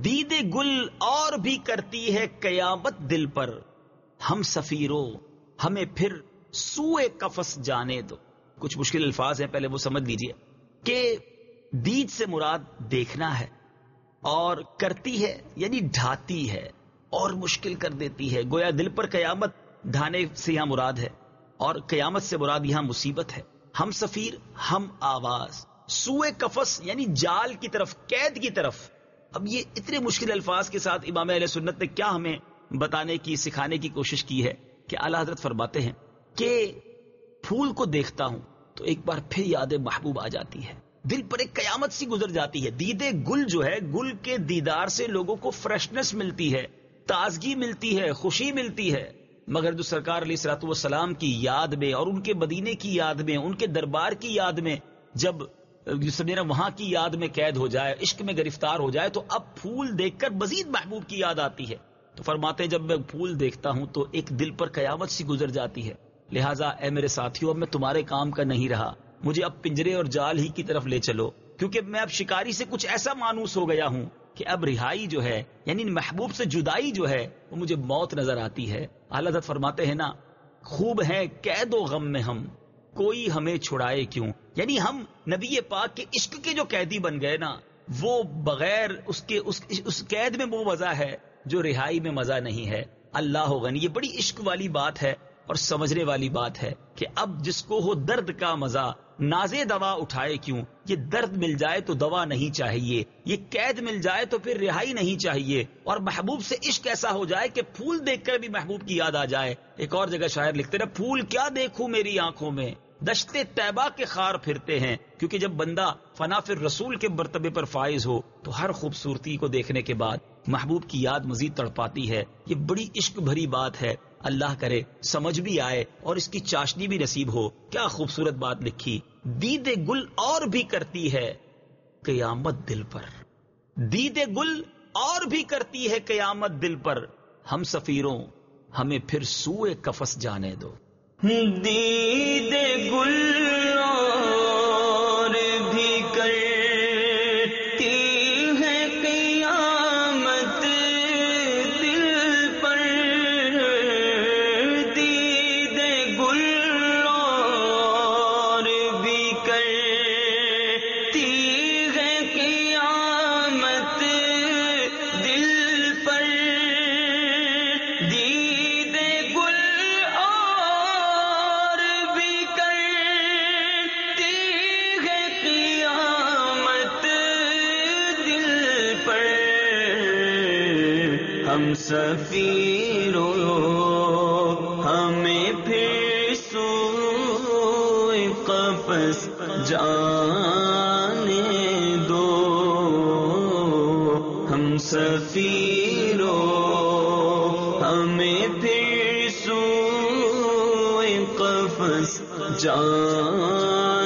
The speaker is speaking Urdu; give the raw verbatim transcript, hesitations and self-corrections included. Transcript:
دید گل اور بھی کرتی ہے قیامت دل پر، ہم سفیروں ہمیں پھر سوئے قفس جانے دو. کچھ مشکل الفاظ ہیں، پہلے وہ سمجھ لیجئے کہ دید سے مراد دیکھنا ہے، اور کرتی ہے یعنی ڈھاتی ہے اور مشکل کر دیتی ہے. گویا دل پر قیامت ڈھانے سے یہاں مراد ہے، اور قیامت سے مراد یہاں مصیبت ہے. ہم سفیر ہم آواز، سوئے قفس یعنی جال کی طرف، قید کی طرف. اب یہ اتنے مشکل الفاظ کے ساتھ امام اہل سنت نے کیا ہمیں بتانے کی، سکھانے کی کوشش کی ہے کہ اعلیٰ حضرت فرماتے ہیں کہ پھول کو دیکھتا ہوں تو ایک بار پھر یاد محبوب آ جاتی ہے، دل پر ایک قیامت سی گزر جاتی ہے. دید گل جو ہے، گل کے دیدار سے لوگوں کو فریشنس ملتی ہے، تازگی ملتی ہے، خوشی ملتی ہے. مگر جو سرکار علیہ الصلوۃ والسلام کی یاد میں اور ان کے مدینے کی یاد میں، ان کے دربار کی یاد میں، جب سمیرا وہاں کی یاد میں قید ہو جائے، عشق میں گرفتار ہو جائے، تو اب پھول دیکھ کر مزید محبوب کی یاد آتی ہے. تو فرماتے ہیں جب میں پھول دیکھتا ہوں تو ایک دل پر قیامت سی گزر جاتی ہے. لہٰذا اے میرے ساتھیوں، اب میں تمہارے کام کا نہیں رہا، مجھے اب پنجرے اور جال ہی کی طرف لے چلو، کیونکہ میں اب شکاری سے کچھ ایسا مانوس ہو گیا ہوں کہ اب رہائی جو ہے، یعنی محبوب سے جدائی جو ہے، وہ مجھے موت نظر آتی ہے. اعلیٰ حضرت فرماتے ہیں نا، خوب ہے قید و غم میں ہم، کوئی ہمیں چھڑائے کیوں. یعنی ہم نبی پاک کے عشق کے جو قیدی بن گئے نا، وہ بغیر اس کے اس, اس قید میں وہ مزہ ہے جو رہائی میں مزہ نہیں ہے. اللہ غنی. یہ بڑی عشق والی بات ہے اور سمجھنے والی بات ہے کہ اب جس کو ہو درد کا مزہ، نازے دوا اٹھائے کیوں. یہ درد مل جائے تو دوا نہیں چاہیے، یہ قید مل جائے تو پھر رہائی نہیں چاہیے، اور محبوب سے عشق ایسا ہو جائے کہ پھول دیکھ کر بھی محبوب کی یاد آ جائے. ایک اور جگہ شاعر لکھتے رہے، پھول کیا دیکھوں میری آنکھوں میں، دشتے طیبہ کے خار پھرتے ہیں. کیونکہ جب بندہ فنا فی الرسول کے مرتبے پر فائز ہو تو ہر خوبصورتی کو دیکھنے کے بعد محبوب کی یاد مزید تڑپاتی ہے. یہ بڑی عشق بھری بات ہے. اللہ کرے سمجھ بھی آئے اور اس کی چاشنی بھی نصیب ہو. کیا خوبصورت بات لکھی. دید گل اور بھی کرتی ہے قیامت دل پر، دید گل اور بھی کرتی ہے قیامت دل پر، ہم سفیروں ہمیں پھر سوئے قفس جانے دو. دید گل اور بھی کرتی ہے قیامت دل پر، دید گل اور بھی کرتی ہے قیامت دل پر، دید گل ہم سفیروں ہمیں پھر سوئے قفس جانے دو، ہم سفیروں ہمیں پھر سوئے قفس جانے